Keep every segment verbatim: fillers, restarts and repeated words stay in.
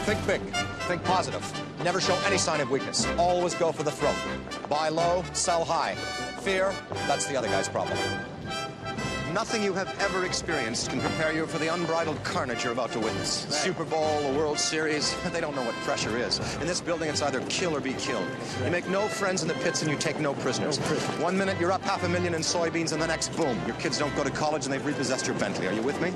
Think big. Think positive. Never show any sign of weakness. Always go for the throat. Buy low, sell high. Fear, that's the other guy's problem. Nothing you have ever experienced can prepare you for the unbridled carnage you're about to witness. Right. Super Bowl, the World Series, they don't know what pressure is. In this building, it's either kill or be killed. You make no friends in the pits and you take no prisoners. No prisoners. One minute, you're up half a million in soybeans, and the next, boom, your kids don't go to college and they've repossessed your Bentley. Are you with me?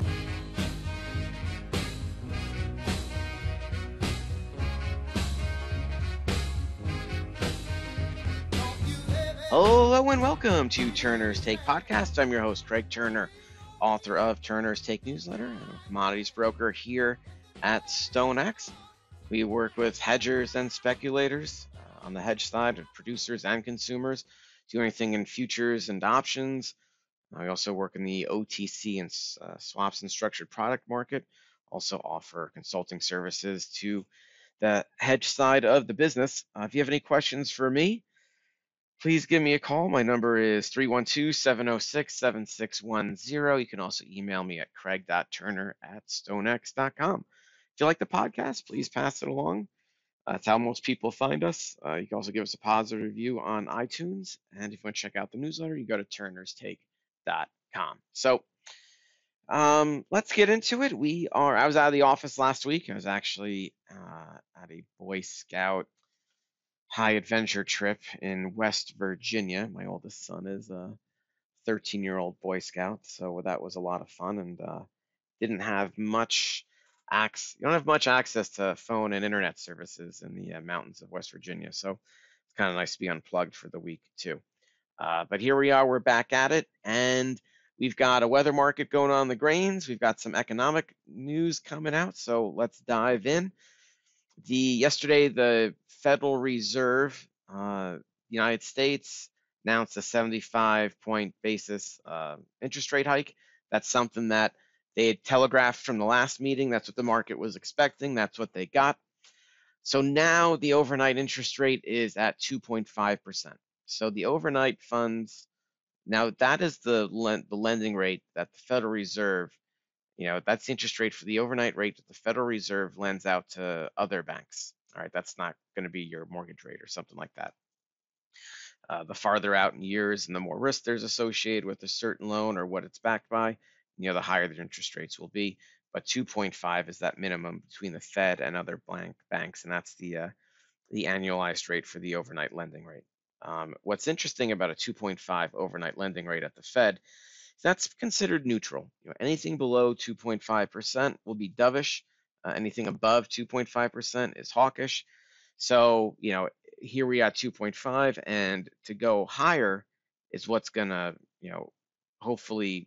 Hello and welcome to Turner's Take Podcast. I'm your host, Craig Turner, author of Turner's Take Newsletter and a commodities broker here at StoneX. We work with hedgers and speculators uh, on the hedge side, and producers and consumers, do anything in futures and options. Uh, we also work in the O T C and uh, swaps and structured product market. Also offer consulting services to the hedge side of the business. Uh, if you have any questions for me, please give me a call. My number is three one two, seven zero six, seven six one zero. You can also email me at craig dot turner at stonex dot com. If you like the podcast, please pass it along. Uh, that's how most people find us. Uh, you can also give us a positive review on iTunes. And if you want to check out the newsletter, you go to turners take dot com. So um, let's get into it. We are, I was out of the office last week. I was actually uh, at a Boy Scout high adventure trip in West Virginia. My oldest son is a thirteen year old Boy Scout, so that was a lot of fun, and uh, didn't have much access. You don't have much access to phone and internet services in the uh, mountains of West Virginia, so it's kind of nice to be unplugged for the week too. Uh, but here we are, we're back at it, and we've got a weather market going on in the grains. We've got some economic news coming out, so let's dive in. The yesterday, the Federal Reserve, uh, United States, announced a seventy-five point basis uh, interest rate hike. That's something that they had telegraphed from the last meeting. That's what the market was expecting. That's what they got. So now the overnight interest rate is at two point five percent. So the overnight funds, now that is the the lending rate that the Federal Reserve, you know, that's the interest rate for the overnight rate that the Federal Reserve lends out to other banks. All right, that's not going to be your mortgage rate or something like that. Uh, the farther out in years and the more risk there's associated with a certain loan or what it's backed by, you know, the higher the interest rates will be. But two point five is that minimum between the Fed and other blank banks, and that's the uh, the annualized rate for the overnight lending rate. Um, what's interesting about a two point five overnight lending rate at the Fed, that's considered neutral. You know, anything below two point five percent will be dovish. Uh, anything above two point five percent is hawkish. So, you know, here we are at two point five, and to go higher is what's going to, you know, hopefully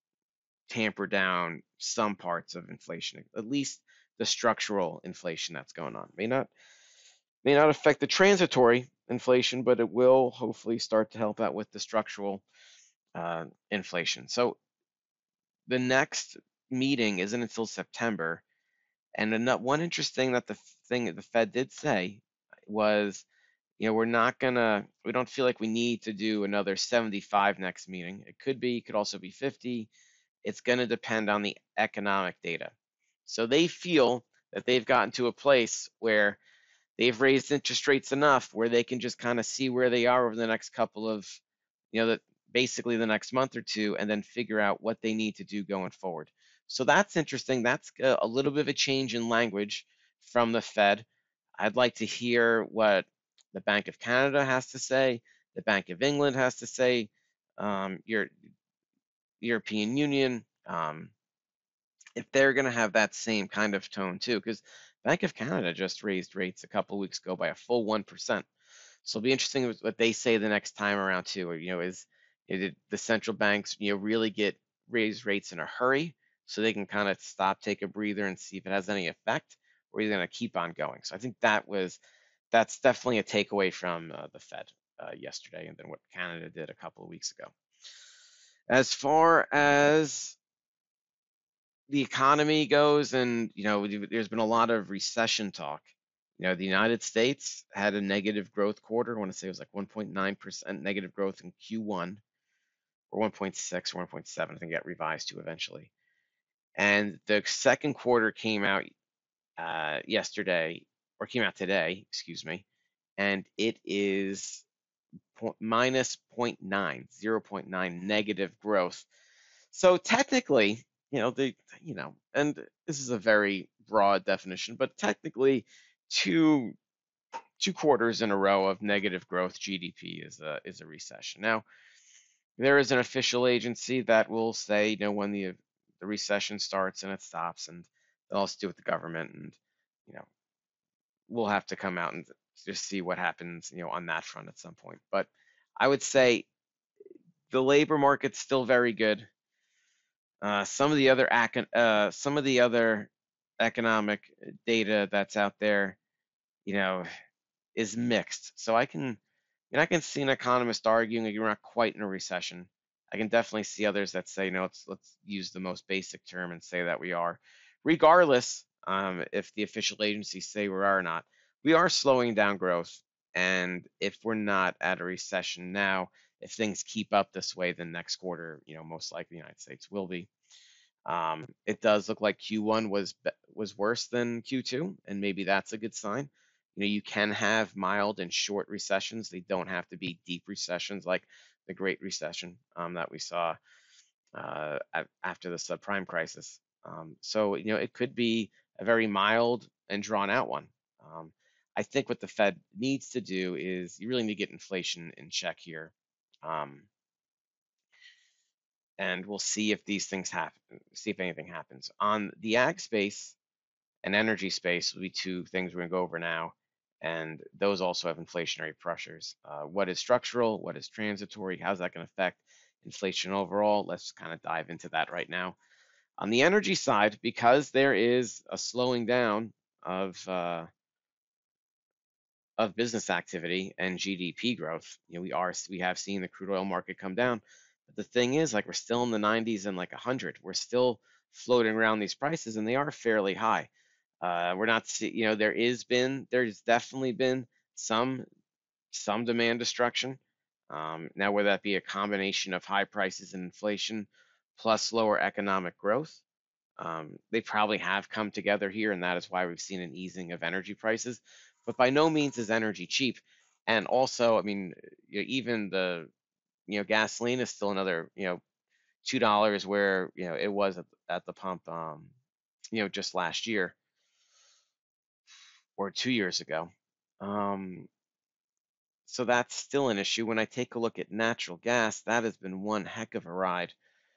tamper down some parts of inflation, at least the structural inflation that's going on. May not may not affect the transitory inflation, but it will hopefully start to help out with the structural uh, inflation. So the next meeting isn't until September. And one interesting that the thing that the Fed did say was, you know, we're not gonna, we don't feel like we need to do another seventy-five next meeting. It could be, it could also be fifty. It's gonna depend on the economic data. So they feel that they've gotten to a place where they've raised interest rates enough where they can just kind of see where they are over the next couple of, you know, the, basically the next month or two, and then figure out what they need to do going forward. So that's interesting. That's a, a little bit of a change in language from the Fed. I'd like to hear what the Bank of Canada has to say, the Bank of England has to say, um, your European Union, um, if they're going to have that same kind of tone too, because Bank of Canada just raised rates a couple of weeks ago by a full one percent. So it'll be interesting what they say the next time around too. Or, you know, is, is the central banks, you know, really get raise rates in a hurry so they can kind of stop, take a breather, and see if it has any effect, or are you going to keep on going? So I think that was, that's definitely a takeaway from uh, the Fed uh, yesterday, and then what Canada did a couple of weeks ago. As far as the economy goes, and you know, there's been a lot of recession talk. You know, the United States had a negative growth quarter. I want to say it was like one point nine percent negative growth in Q one, or one point six or one point seven. I think it got revised to eventually. And the second quarter came out uh, yesterday, or came out today, excuse me, and it is po- minus zero point nine, zero point nine negative growth. So technically, you know, the you know, and this is a very broad definition, but technically, two two quarters in a row of negative growth G D P is a is a recession. Now, there is an official agency that will say, you know, when the the recession starts and it stops, and they'll also do with the government, and you know, we'll have to come out and just see what happens, you know, on that front at some point. But I would say the labor market's still very good. Uh, some of the other uh, some of the other economic data that's out there, you know, is mixed. So I can, I mean, I can see an economist arguing that you're not quite in a recession. I can definitely see others that say, no, let's let's use the most basic term and say that we are. Regardless, um, if the official agencies say we are or not, we are slowing down growth. And if we're not at a recession now, if things keep up this way, then next quarter, you know, most likely the United States will be. Um, it does look like Q one was was worse than Q two, and maybe that's a good sign. You know, you can have mild and short recessions. They don't have to be deep recessions like the Great Recession um, that we saw uh, after the subprime crisis. Um, so, you know, it could be a very mild and drawn out one. Um, I think what the Fed needs to do is you really need to get inflation in check here. Um, and we'll see if these things happen, see if anything happens. On the ag space and energy space will be two things we're going to go over now, and those also have inflationary pressures. Uh, what is structural? What is transitory? How's that going to affect inflation overall? Let's kind of dive into that right now. On the energy side, because there is a slowing down of uh, of business activity and G D P growth, you know, we are we have seen the crude oil market come down. But the thing is, like, we're still in the nineties and like one hundred. We're still floating around these prices, and they are fairly high. Uh, we're not, you know, there is been, there's definitely been some some demand destruction. Um, now, whether that be a combination of high prices and inflation plus lower economic growth, um, they probably have come together here, and that is why we've seen an easing of energy prices. But by no means is energy cheap. And also, I mean, you know, even the, you know, gasoline is still another, you know, two dollars where, you know, it was at, at the pump, um, you know, just last year or two years ago. Um, so that's still an issue. When I take a look at natural gas, that has been one heck of a ride.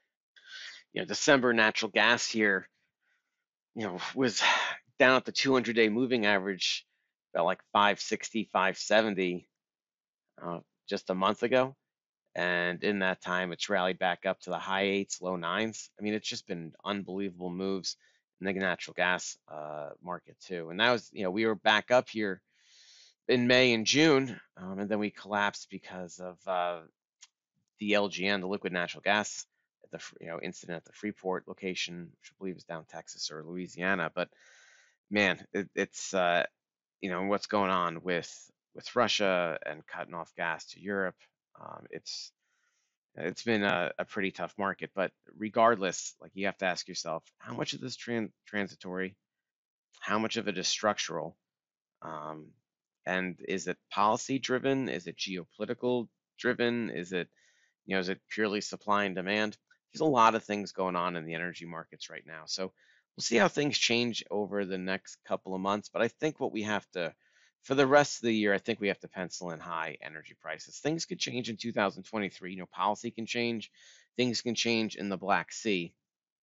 You know, December natural gas here, you know, was down at the two hundred day moving average about like five sixty, five seventy uh, just a month ago. And in that time, it's rallied back up to the high eights, low nines. I mean, it's just been unbelievable moves in the natural gas uh, market too. And that was, you know, we were back up here in May and June, um, and then we collapsed because of uh, the L G N, the liquid natural gas, at the you know incident at the Freeport location, which I believe is down Texas or Louisiana. But man, it, it's uh, you know what's going on with with Russia and cutting off gas to Europe. Um, it's it's been a, a pretty tough market, but regardless, like you have to ask yourself, how much of this tran- transitory? How much of it is structural? Um, and is it policy driven? Is it geopolitical driven? Is it, you know, is it purely supply and demand? There's a lot of things going on in the energy markets right now. So we'll see how things change over the next couple of months. But I think what we have to, for the rest of the year, I think we have to pencil in high energy prices. Things could change in two thousand twenty-three. You know, policy can change, things can change in the Black Sea,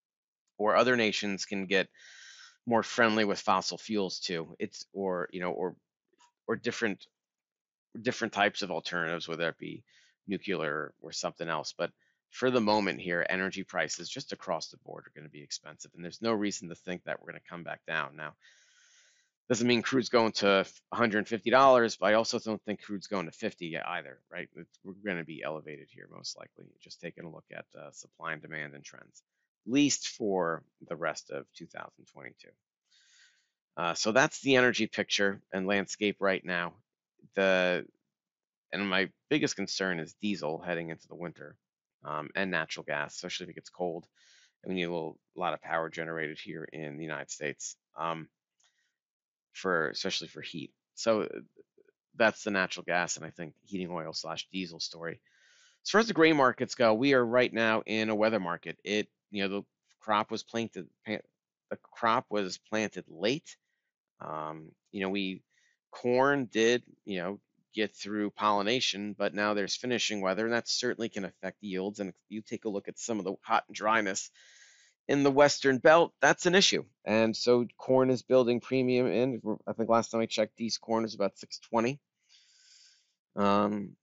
or other nations can get more friendly with fossil fuels too. It's or you know, or or different different types of alternatives, whether it be nuclear or something else. But for the moment here, energy prices just across the board are going to be expensive, and there's no reason to think that we're going to come back down. Now, doesn't mean crude's going to one hundred fifty dollars, but I also don't think crude's going to fifty either, right? It's, we're going to be elevated here most likely. Just taking a look at uh, supply and demand and trends, at least for the rest of two thousand twenty-two. Uh, so that's the energy picture and landscape right now. The and my biggest concern is diesel heading into the winter, um, and natural gas, especially if it gets cold. And we need a, little, a lot of power generated here in the United States. Um, for especially for heat. So that's the natural gas and I think heating oil slash diesel story. As far as the grain markets go, we are right now in a weather market. It, you know, the crop was planted, the crop was planted late. Um, you know, we corn did, you know, get through pollination, but now there's finishing weather, and that certainly can affect yields. And if you take a look at some of the hot and dryness in the Western Belt, that's an issue. And so corn is building premium in. I think last time I checked, East corn is about six twenty. Um,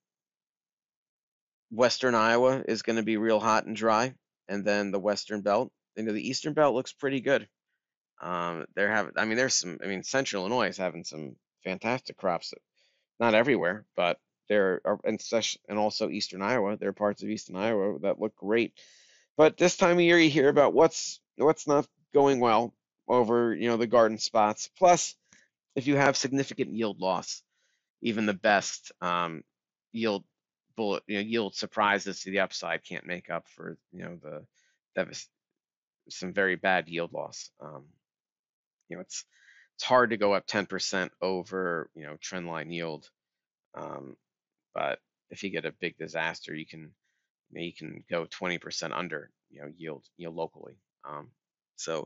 Western Iowa is going to be real hot and dry, and then the Western Belt. You know, the Eastern Belt looks pretty good. Um, they're having, I mean, there's some, I mean, Central Illinois is having some fantastic crops. Not everywhere, but there are, and, and also Eastern Iowa. There are parts of Eastern Iowa that look great. But this time of year, you hear about what's what's not going well over, you know, the garden spots. Plus, if you have significant yield loss, even the best um, yield bullet, you know, yield surprises to the upside can't make up for, you know, the that some very bad yield loss. Um, you know, it's it's hard to go up ten percent over, you know, trend line yield. Um, but if you get a big disaster, you can you, know, you can go twenty percent under, you know, yield, you know, locally. Um, so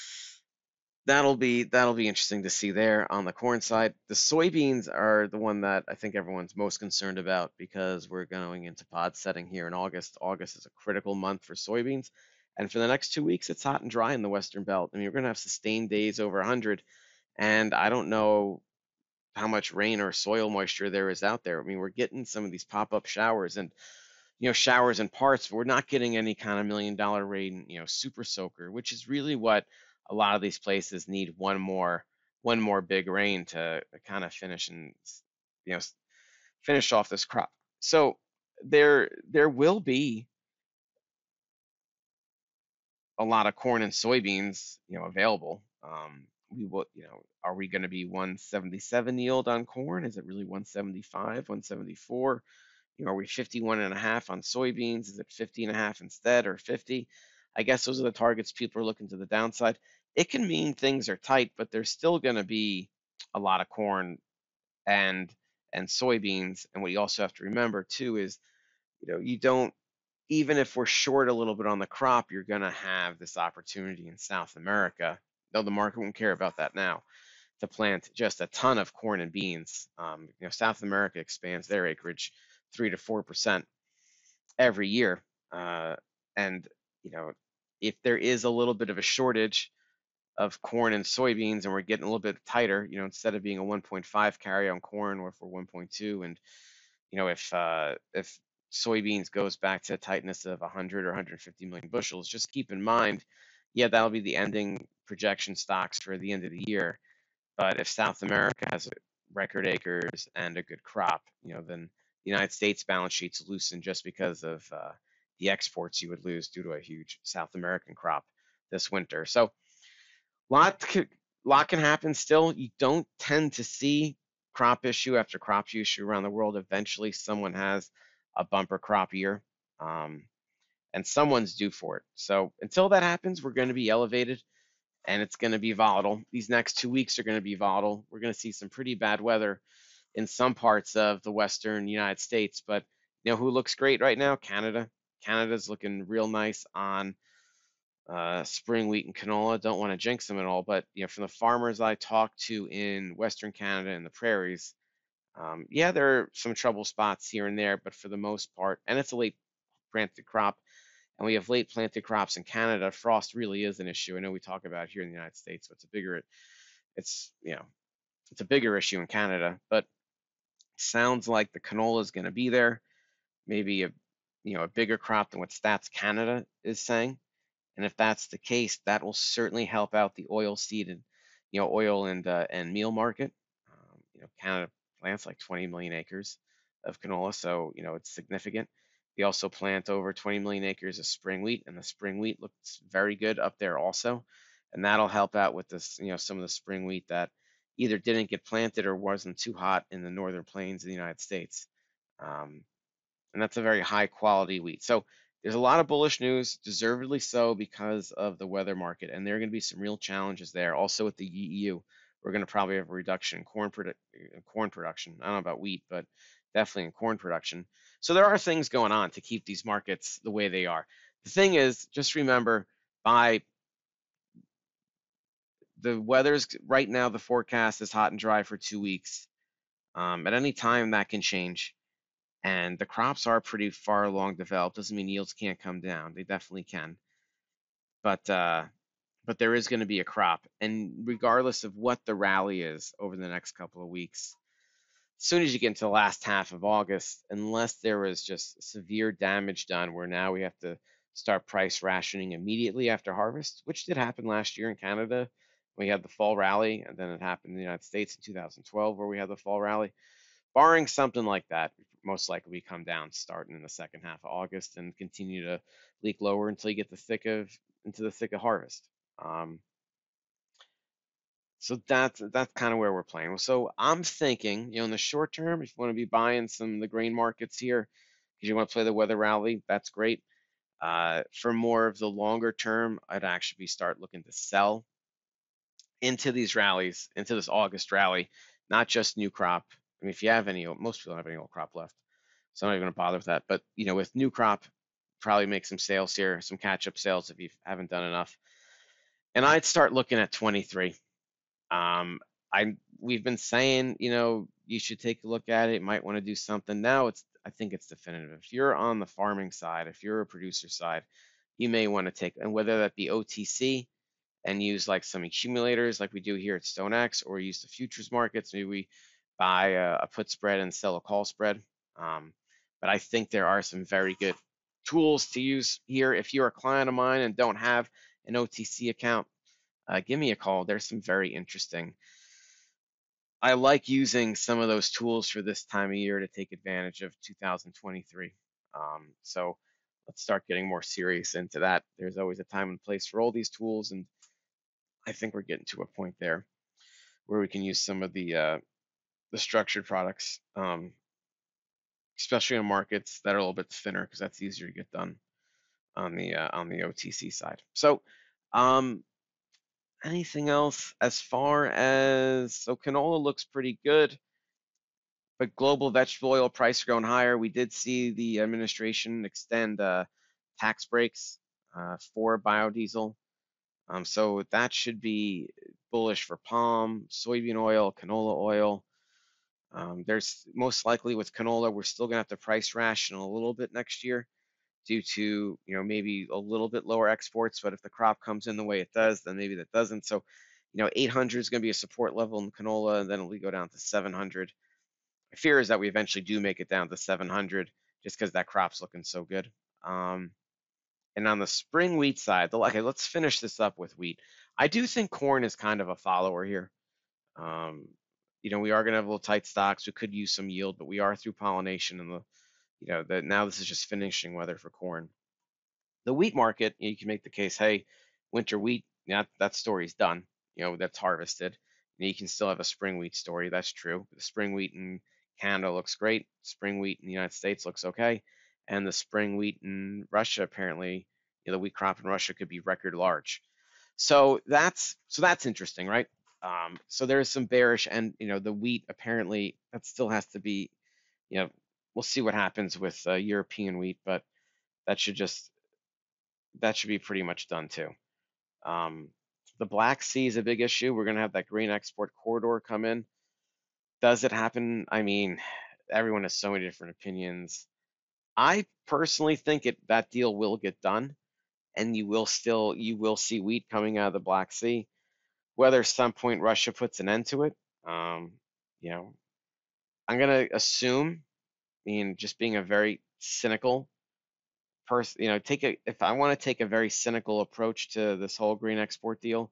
that'll be that'll be interesting to see there on the corn side. The soybeans are the one that I think everyone's most concerned about because we're going into pod setting here in August. August is a critical month for soybeans. And for the next two weeks, it's hot and dry in the Western Belt. I mean, we're going to have sustained days over one hundred. And I don't know how much rain or soil moisture there is out there. I mean, we're getting some of these pop-up showers and, you know, showers in parts, but we're not getting any kind of million dollar rain, you know, super soaker, which is really what a lot of these places need one more, one more big rain to kind of finish and, you know, finish off this crop. So there, there will be a lot of corn and soybeans, you know, available. Um, we will, you know, are we going to be one seventy-seven yield on corn? Is it really one seventy-five, one seventy-four? You know, are we fifty-one and a half on soybeans? Is it fifty and a half instead or fifty? I guess those are the targets people are looking to the downside. It can mean things are tight, but there's still going to be a lot of corn and and soybeans. And what you also have to remember too is, you know, you don't, even if we're short a little bit on the crop, you're going to have this opportunity in South America, though the market won't care about that now, to plant just a ton of corn and beans. Um, you know, South America expands their acreage three to four percent every year, uh, and you know, if there is a little bit of a shortage of corn and soybeans, and we're getting a little bit tighter, you know, instead of being a one point five carry on corn, we're for one point two, and you know, if uh, if soybeans goes back to a tightness of one hundred or one hundred fifty million bushels, just keep in mind, yeah, that'll be the ending projection stocks for the end of the year. But if South America has record acres and a good crop, you know, then the United States balance sheets loosen just because of uh, the exports you would lose due to a huge South American crop this winter. So, lot lot can happen still. You don't tend to see crop issue after crop issue around the world. Eventually, someone has a bumper crop year, um, and someone's due for it. So until that happens, we're going to be elevated, and it's going to be volatile. These next two weeks are going to be volatile. We're going to see some pretty bad weather in some parts of the western United States, but you know who looks great right now? Canada. Canada's looking real nice on uh, spring wheat and canola. Don't want to jinx them at all, but you know, from the farmers I talked to in Western Canada and the prairies, um, yeah, there are some trouble spots here and there, but for the most part, and it's a late planted crop, and we have late planted crops in Canada. Frost really is an issue. I know we talk about it here in the United States, but it's a bigger, it's you know, it's a bigger issue in Canada. But sounds like the canola is going to be there, maybe a you know a bigger crop than what Stats Canada is saying. And if that's the case, that will certainly help out the oil seed and you know oil and uh, and meal market. Um, you know, Canada plants like twenty million acres of canola, so you know it's significant. They also plant over twenty million acres of spring wheat, and the spring wheat looks very good up there also, and that'll help out with this you know some of the spring wheat that either didn't get planted or wasn't too hot in the northern plains of the United States. Um, and that's a very high quality wheat. So there's a lot of bullish news, deservedly so because of the weather market, and there are going to be some real challenges there. Also with the E U, we're going to probably have a reduction in corn, produ- corn production. I don't know about wheat, but definitely in corn production. So there are things going on to keep these markets the way they are. The thing is, just remember, by the weather's right now, the forecast is hot and dry for two weeks. Um, at any time, that can change. And the crops are pretty far along developed. Doesn't mean yields can't come down. They definitely can. But uh, but there is going to be a crop. And regardless of what the rally is over the next couple of weeks, as soon as you get into the last half of August, unless there was just severe damage done where now we have to start price rationing immediately after harvest, which did happen last year in Canada. We had the fall rally, and then it happened in the United States in two thousand twelve where we had the fall rally. Barring something like that, most likely we come down starting in the second half of August and continue to leak lower until you get the thick of into the thick of harvest. Um, so that's that's kind of where we're playing. So I'm thinking, you know, in the short term, if you want to be buying some of the grain markets here, because you want to play the weather rally, that's great. Uh, for more of the longer term, I'd actually be start looking to sell into these rallies, into this August rally, not just new crop. I mean, if you have any, most people don't have any old crop left, so I'm not even going to bother with that. But you know, with new crop, probably make some sales here, some catch-up sales if you haven't done enough. And I'd start looking at twenty-three. Um, I we've been saying, you know, you should take a look at it. Might want to do something. Now it's I think it's definitive. If you're on the farming side, if you're a producer side, you may want to take, and whether that be O T C and use like some accumulators like we do here at StoneX, or use the futures markets. Maybe we buy a, a put spread and sell a call spread. Um, but I think there are some very good tools to use here. If you're a client of mine and don't have an O T C account, uh, give me a call. There's some very interesting. I like using some of those tools for this time of year to take advantage of two thousand twenty-three. Um, so let's start getting more serious into that. There's always a time and place for all these tools, and I think we're getting to a point there where we can use some of the uh, the structured products, um, especially in markets that are a little bit thinner, because that's easier to get done on the uh, on the O T C side. So, um, anything else as far as so canola looks pretty good, but global vegetable oil price are going higher. We did see the administration extend uh, tax breaks uh, for biodiesel. Um, so that should be bullish for palm, soybean oil, canola oil. Um, there's most likely with canola, we're still gonna have to price ration a little bit next year due to, you know, maybe a little bit lower exports. But if the crop comes in the way it does, then maybe that doesn't. So, you know, eight hundred is gonna be a support level in canola, and then it'll go down to seven hundred. My fear is that we eventually do make it down to seven hundred just because that crop's looking so good. Um, and on the spring wheat side, the, okay, let's finish this up with wheat. I do think corn is kind of a follower here. Um, you know, we are going to have little tight stocks. We could use some yield, but we are through pollination, and the, you know, that now this is just finishing weather for corn. The wheat market, you can make the case, hey, winter wheat, yeah, that story's done. You know, that's harvested. And you can still have a spring wheat story. That's true. The spring wheat in Canada looks great. Spring wheat in the United States looks okay. And the spring wheat in Russia, apparently, you know, the wheat crop in Russia could be record large. So that's so that's interesting, right? Um, so there's some bearish, and you know, the wheat apparently that still has to be, you know, we'll see what happens with uh, European wheat, but that should just that should be pretty much done too. Um, the Black Sea is a big issue. We're going to have that grain export corridor come in. Does it happen? I mean, everyone has so many different opinions. I personally think it that deal will get done, and you will still you will see wheat coming out of the Black Sea. Whether some point Russia puts an end to it, um, you know, I'm gonna assume, I mean, just being a very cynical person, you know, take a if I want to take a very cynical approach to this whole grain export deal,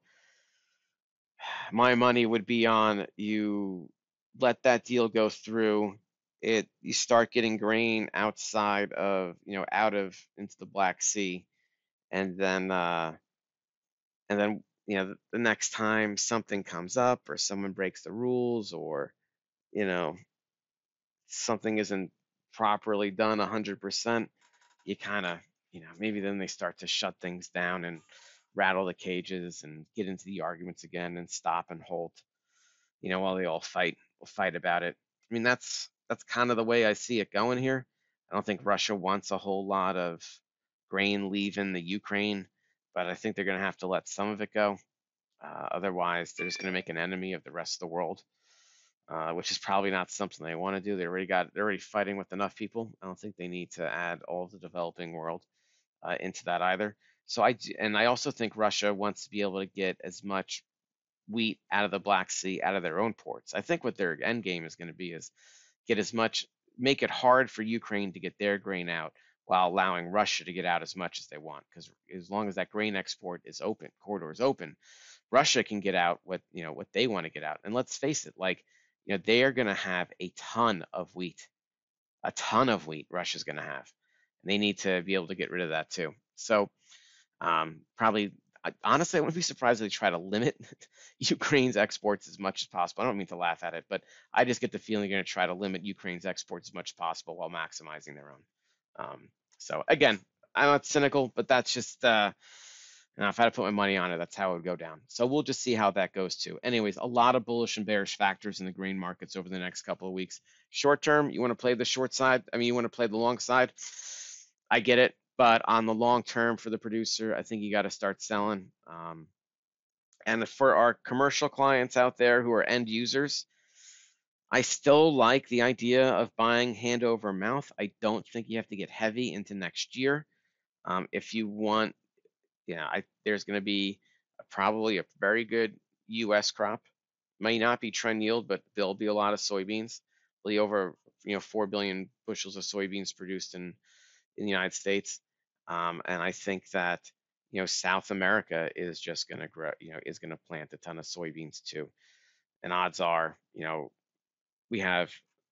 my money would be on you let that deal go through. It you start getting grain outside of, you know, out of into the Black Sea, and then uh and then you know the, the next time something comes up or someone breaks the rules, or you know something isn't properly done one hundred percent, you kind of, you know, maybe then they start to shut things down and rattle the cages and get into the arguments again and stop and hold. you know, while they all fight, will fight about it. I mean, that's that's kind of the way I see it going here. I don't think Russia wants a whole lot of grain leaving the Ukraine, but I think they're going to have to let some of it go. Uh, otherwise, they're just going to make an enemy of the rest of the world, uh, which is probably not something they want to do. They already got, they're already fighting with enough people. I don't think they need to add all of the developing world uh, into that either. So I, and I also think Russia wants to be able to get as much wheat out of the Black Sea, out of their own ports. I think what their end game is going to be is get as much, make it hard for Ukraine to get their grain out while allowing Russia to get out as much as they want. Because as long as that grain export is open, corridor is open, Russia can get out what, you know, what they want to get out. And let's face it, like, you know, they are going to have a ton of wheat, a ton of wheat Russia's going to have. And they need to be able to get rid of that too. So um, probably, honestly, I wouldn't be surprised if they try to limit Ukraine's exports as much as possible. I don't mean to laugh at it, but I just get the feeling they're going to try to limit Ukraine's exports as much as possible while maximizing their own. Um, so again, I'm not cynical, but that's just, uh, you know, if I had to put my money on it, that's how it would go down. So we'll just see how that goes too. Anyways, a lot of bullish and bearish factors in the grain markets over the next couple of weeks. Short term, you want to play the short side. I mean, you want to play the long side. I get it. But on the long term for the producer, I think you got to start selling. Um, and for our commercial clients out there who are end users, I still like the idea of buying hand over mouth. I don't think you have to get heavy into next year. Um, if you want, you know, I, there's going to be a, probably a very good U S crop. May not be trend yield, but there'll be a lot of soybeans. There'll be over, you know, four billion bushels of soybeans produced in, in the United States. Um, and I think that, you know, South America is just going to grow, you know, is going to plant a ton of soybeans too. And odds are, you know, we have,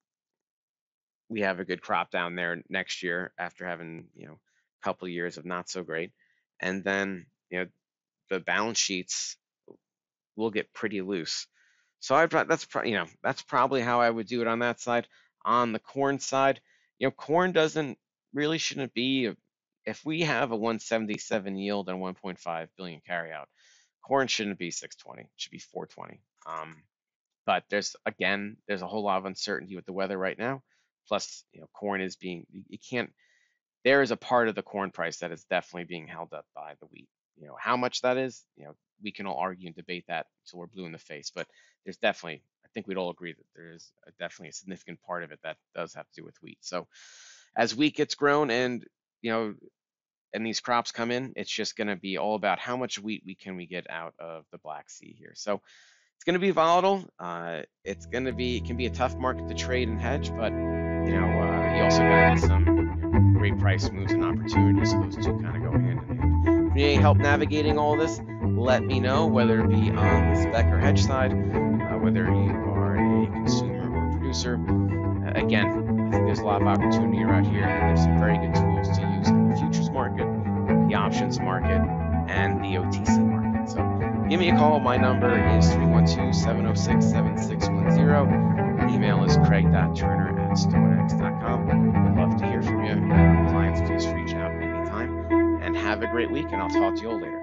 we have a good crop down there next year after having, you know, a couple of years of not so great. And then, you know, the balance sheets will get pretty loose. So I, that's, you know, that's probably how I would do it on that side. On the corn side, you know, corn doesn't really shouldn't be a, if we have a one seventy-seven yield and one point five billion carryout, corn shouldn't be six twenty. It should be four twenty. Um, but there's, again, there's a whole lot of uncertainty with the weather right now. Plus, you know, corn is being, you can't, there is a part of the corn price that is definitely being held up by the wheat. You know, how much that is, you know, we can all argue and debate that until we're blue in the face. But there's definitely, I think we'd all agree that there is a, definitely a significant part of it that does have to do with wheat. So as wheat gets grown and, you know, and these crops come in, it's just going to be all about how much wheat we can we get out of the Black Sea here. So it's going to be volatile. Uh, it's going to be, it can be a tough market to trade and hedge, but you know, uh, you also got some you know, great price moves and opportunities. So those two kind of go hand in hand. If you need help navigating all this, let me know, whether it be on the spec or hedge side, uh, whether you are a consumer or producer. Uh, again, I think there's a lot of opportunity around here, and there's some very good tools to use in the futures market, the options market, and the O T C market. So give me a call. My number is three one two, seven oh six, seven six one zero. Email is craig dot turner at stonex dot com. I'd love to hear from you. Clients, please reach out anytime. And have a great week, and I'll talk to you all later.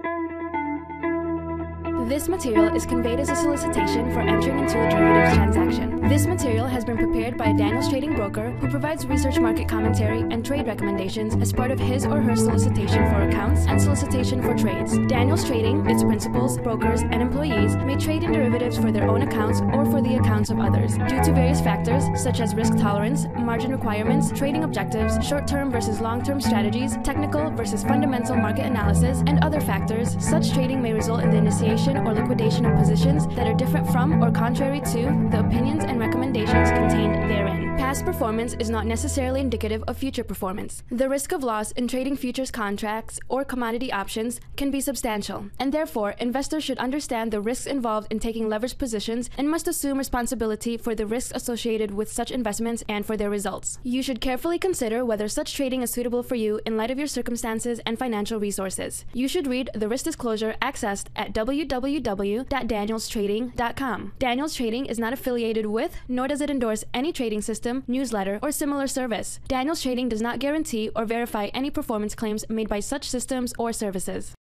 This material is conveyed as a solicitation for entering into a derivatives transaction. This material has been prepared by a Daniels Trading broker who provides research, market commentary, and trade recommendations as part of his or her solicitation for accounts and solicitation for trades. Daniels Trading, its principals, brokers, and employees may trade in derivatives for their own accounts or for the accounts of others. Due to various factors such as risk tolerance, margin requirements, trading objectives, short-term versus long-term strategies, technical versus fundamental market analysis, and other factors, such trading may result in the initiation or liquidation of positions that are different from or contrary to the opinions and recommendations contained therein. Past performance is not necessarily indicative of future performance. The risk of loss in trading futures contracts or commodity options can be substantial, and therefore investors should understand the risks involved in taking leveraged positions and must assume responsibility for the risks associated with such investments and for their results. You should carefully consider whether such trading is suitable for you in light of your circumstances and financial resources. You should read the risk disclosure accessed at w w w dot daniels trading dot com. Daniels Trading is not affiliated with, nor does it endorse any trading system, newsletter, or similar service. Daniels Trading does not guarantee or verify any performance claims made by such systems or services.